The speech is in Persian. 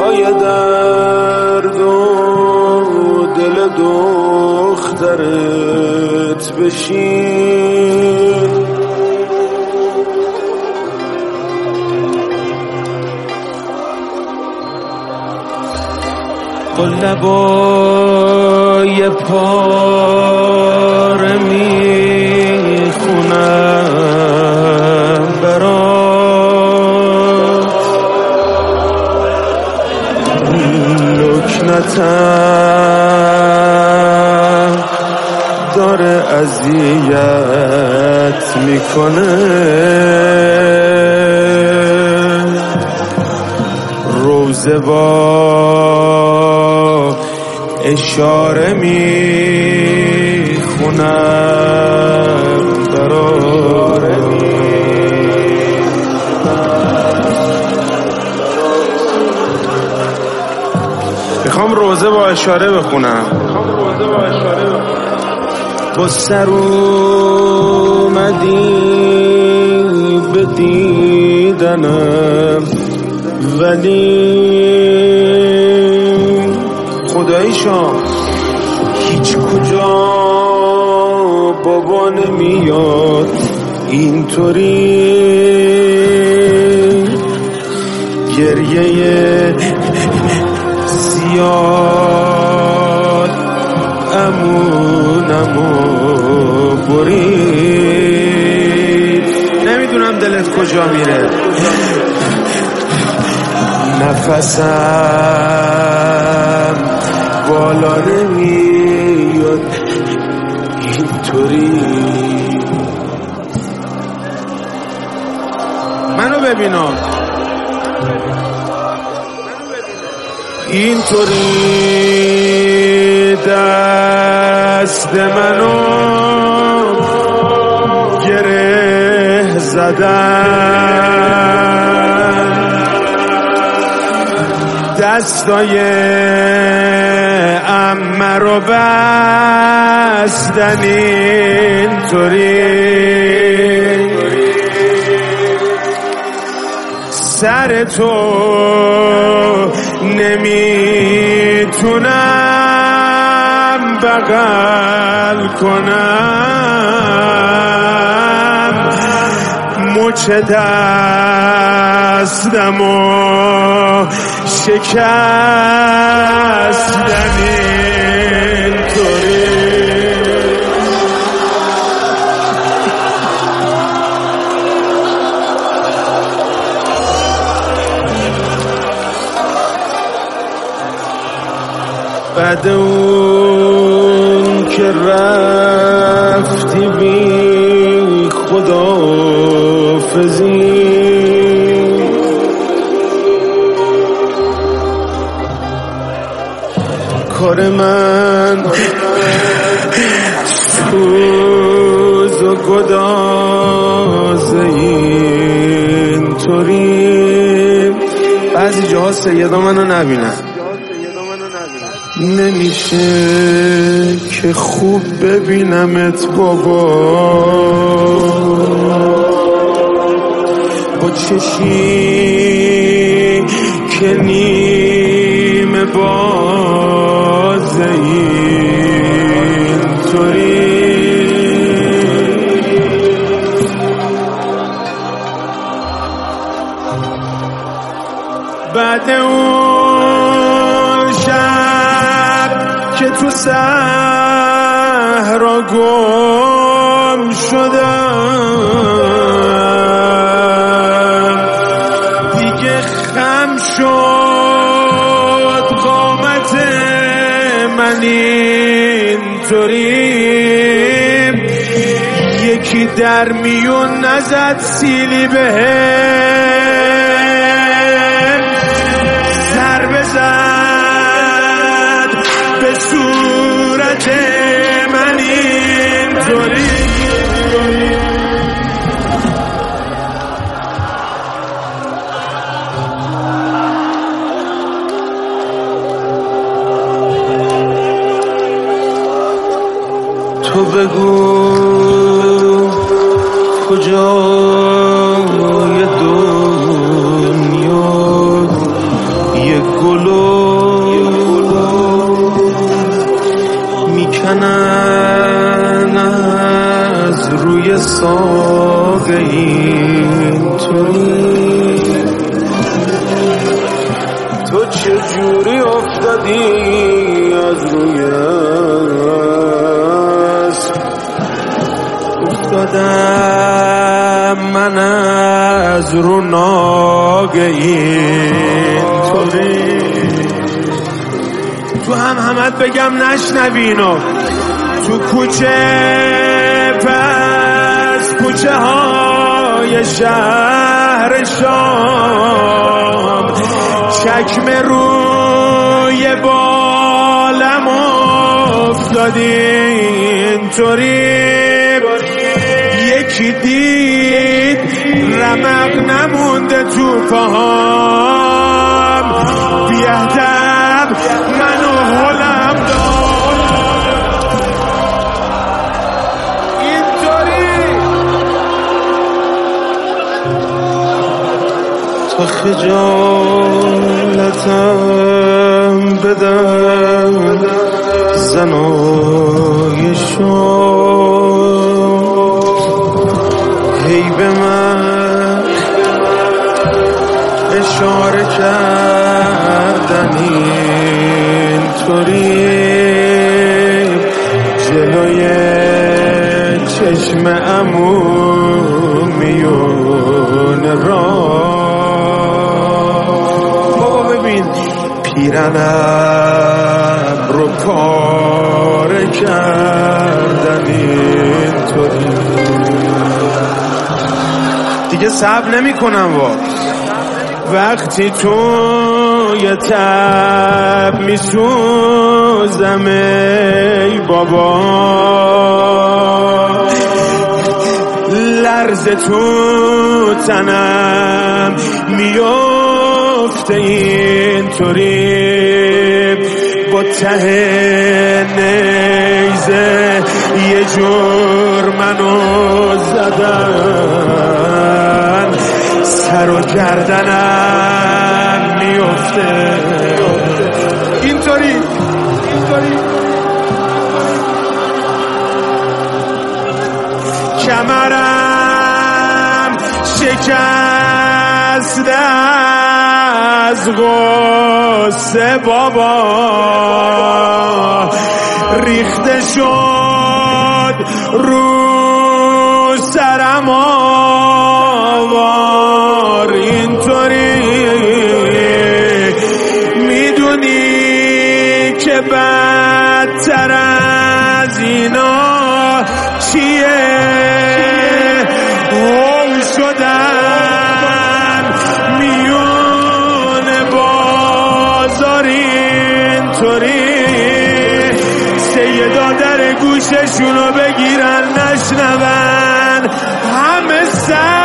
دوای درد و دل دخترت بشین. با لبای پاره میخونم برات، لکنتم داره اذیت میکنه، روزه با اشاره میخونم براره. میخوام روزه با اشاره بخونم. با سر اومدی به دیدنم، ولی خدایشا هیچ کجا بابا نمیاد اینطوری، گریه زیاد امونمو برید. نمیدونم دلت کجا میره، نفسم بالا نمیاد اینطوری. منو ببینم اینطوری، دست منو گره زدن، دستای عمه رو بستن اینطوری، سر تو نمیتونم بغل کنم، مچ دستمو شکستن اینطوری. بعد اون که رفتی بی خداحافظی، کار من سوز و گدازه اینطوری. بعضی جاها سیدا منو نبینن، نمیشه که خوب ببینمت بابا، با چشی که نیمه بازه اینطوری. بعد اون شب که تو صحرا گم شدم، دیگه خم شد قامت من اینطوری، یکی در میون نزد سیلی بهم، ضربه زد به صورت من اینطوری. تو بگو کجای دنیا یه گل روی ساقه اینطوری تو چجوری افتادی از روی اسب افتادم من از رو ناگه اینطوری تو همت بگم نشنوینو تو کوچه پس کوچه های شهر شام چکمه روی بالم افتادی اینطوری یکی دید رمق نمونده تو پاهام بیادب منو هلم داد اینطوری تا خجالتم بدم زنای هی به من اشاره کردن اینطوری جلوی چشم عمومیون را بابا ببین پیرنم رو پاره کردن اینطوری دیگه صبر نمی کنم وقتی توی تب می سوزم ای بابا لرز تو تنم میفته اینطوری با ته نیزه یه جور منو زدن سر و گردنم میفته اینطوری کمرم شکسته از غصه بابا ریخته شد رو سرم آوار اینطوری میدونی که بدتر از اینا چیه هم شدن میون بازار اینطوری سیدا در گوششونو بگیرن نشنون همه سر